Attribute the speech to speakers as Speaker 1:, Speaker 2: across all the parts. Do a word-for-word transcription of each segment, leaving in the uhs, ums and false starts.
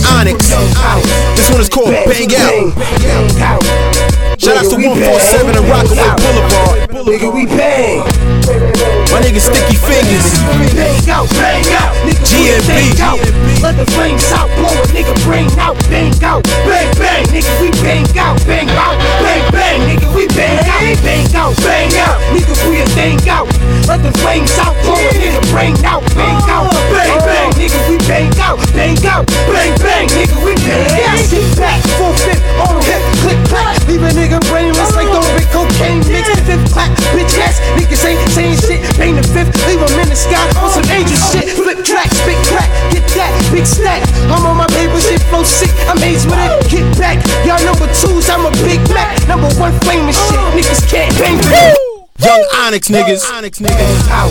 Speaker 1: Onyx. This one is called Bang Out. Shout out to one forty-seven and Rockaway Boulevard.
Speaker 2: Nigga, we bang.
Speaker 1: My nigga Sticky Fingers.
Speaker 2: Bang out, bang out. Nigga,
Speaker 1: G M B.
Speaker 2: bang out. Let the flames out, blow a nigga brain out. Bang out, bang bang. Nigga, we bang out, bang out. Bang bang, nigga, we bang out. Bang out, bang out. Nigga, we a bang out. Let the flames out, blow a nigga brain out. Bang out, bang bang. Nigga, we bang out, bang out. Bang bang, nigga, we bang out. Sit back, full fit, on hip, click clack. Leave a nigga brainless like don't big cocaine mix. Fifth clap, bitch ass niggas ain't saying shit. Bang the fifth, leave him in the sky on some angel shit. Flip track, spit crack, get that big stack. I'm on my paper, shit flow sick. I'm aged with it, get back. Y'all number twos, I'm a Big Mac. Number one famous shit, niggas can't bang with it.
Speaker 1: Young Onyx niggas. Onyx niggas.
Speaker 2: Out,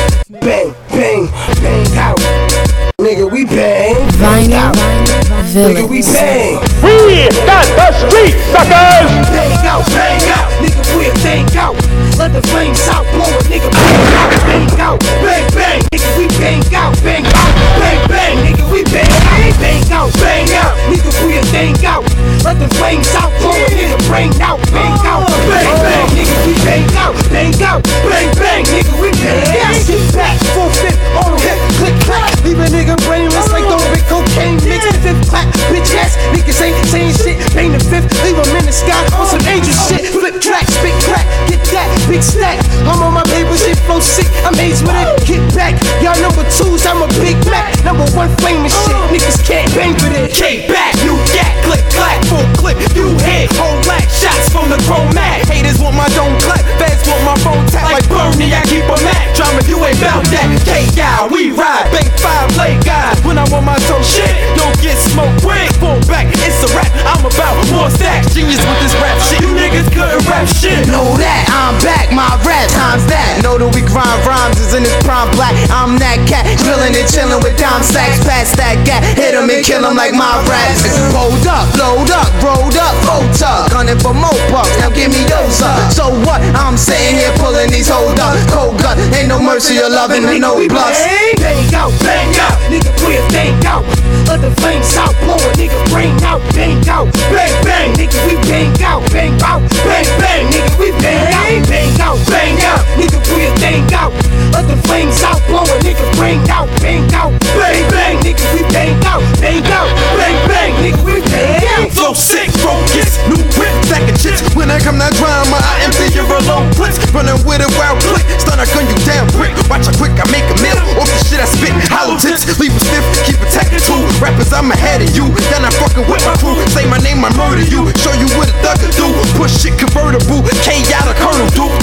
Speaker 2: bang, bang, bang out. Nigga, we bang.
Speaker 3: Vinyl
Speaker 2: Nigga, we bang.
Speaker 4: We got the street, suckers!
Speaker 2: Bang out, bang out. Nigga, we a bang out. Let the flames out, blow a nigga bang out, bang out. Bang, bang, nigga, we bang out, bang out. Bang, bang, nigga, we bang out. Bang out, bang out. Nigga, we a bang out. Let the flames out, blow a nigga brain out, bang out. Bang, bang, nigga, we bang out, bang out. Bang, bang, nigga, we bang out. Sit back, full fit, on hip, click clack. Leave a nigga brainless like don't big cocaine mix. Fifth clap, bitch ass niggas ain't saying shit. Bang the fifth, leave him in the sky on some angel shit. Flip track, spit crack, get that big stack. I'm on my paper, shit flow sick. I'm aged with it, get back. Y'all number twos, I'm a Big Mac. Number one famous shit, niggas can't bang with it.
Speaker 1: K back, new gat, click clack, full clip, you hit, whole lack, shots from the chrome mat. Haters want my dome clap, fans want my phone tap. Like Bernie, I keep a mat. Drama, you ain't bout that. K out, we ride, bank five, play guys. When I'm on my toe shit, don't get smoked quick. Fall back, it's a rap. I'm about more stacks. Genius with this rap shit. You niggas couldn't rap shit.
Speaker 2: Know that, I'm back, my rap times that. Know that we grind rhymes is in this prime black. I'm that cat, drilling and chilling with dime sacks. Past that gap, hit him and kill him like my raps. Rolled up, load up, rolled up, hold up. Gunning for more bucks, now give me those up. So what? I'm sitting here pulling these hold up. Cold gun, ain't no mercy or loving, ain't no bluffs. Bang out, bang out, nigga, we a bang out. Let the flames out, blow a nigga brain out, bang out. Bang, bang, nigga, we bang out, bang out. Bang, bang, nigga, we bang out. Bang out, bang out, nigga, we a bang out. Let the flames out, blow a nigga brain out, bang out. Bang, bang, nigga, we bang out, bang out. Bang, bang, nigga, we bang out.
Speaker 1: Flow sick, focus, new whip, sack of chips. When I come that drama, I empty your alone clips. Running with a wild click, stun I gun you down quick. Watch how quick I make a meal. Off the shit I spit, hollow tips, leave a stiff, keep a tech two. Rappers, I'm ahead of you. Y'all not fucking with my crew. Say my name, I murder you. Show you what a thugger do. Push shit convertible, K out a Colonel Duke.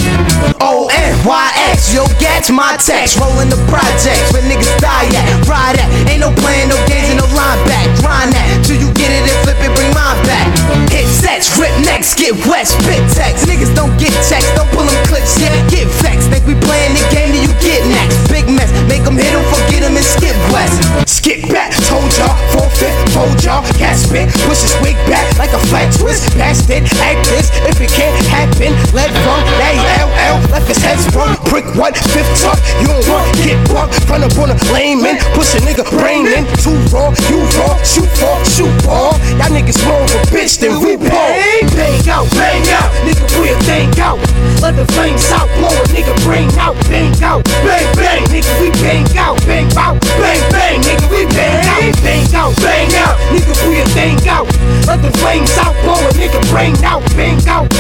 Speaker 2: O N Y X, yo, gats my text. Rolling the projects where niggas die at. Ride at, ain't no playing, no games, and no line back. Grind that, till you get it and flip it, bring mine back. Hit sets, rip necks, get wet, spit text. Niggas don't get checks, don't pull them clips yet. Get vexed, think we playing the game, then you get next. Big mess, make them hit them, forget them, and skip west. Skip back, told y'all, forfeit, fold y'all. Cat spit, push his wig back like a flat twist. Bastard, act this, if it can't happen. Let from that L L, left his head sprung. Prick what, fifth tuck, you don't want, get bucked. Run up on a layman, push a nigga brain in. Too raw, you raw, shoot for, shoot ball. Y'all niggas more of a bitch than we ball. Bang out, bang out, nigga, we a bang out. Let the flames out, blow a nigga brain out, bang out. Bang, bang, nigga, we bang out, bang out. Bang, bang, nigga, we bang out. Bang out, bang out, nigga, we a bang out. Let the flames out, blow a nigga brain out, bang out.